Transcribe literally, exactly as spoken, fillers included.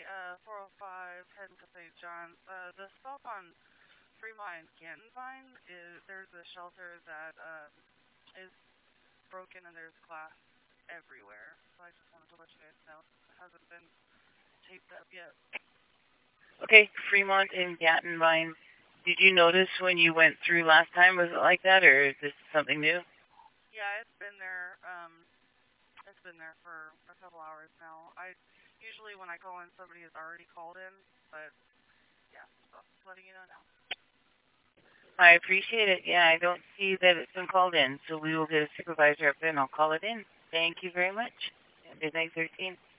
uh, four oh five heading to Saint John's. Uh, the stop on Fremont and Canton Vine, is, there's a shelter that uh, is broken and there's glass everywhere. So I just wanted to let you guys know. It hasn't been taped up yet. Okay, Fremont and Canton Vine. Did you notice when you went through last time, was it like that, or is this something new? Yeah, it's been there. Um, it's been there for a couple hours now. I usually when I call in, somebody has already called in, but yeah, so just letting you know now. I appreciate it. Yeah, I don't see that it's been called in, so we will get a supervisor up there and I'll call it in. Thank you very much. Midnight thirteen.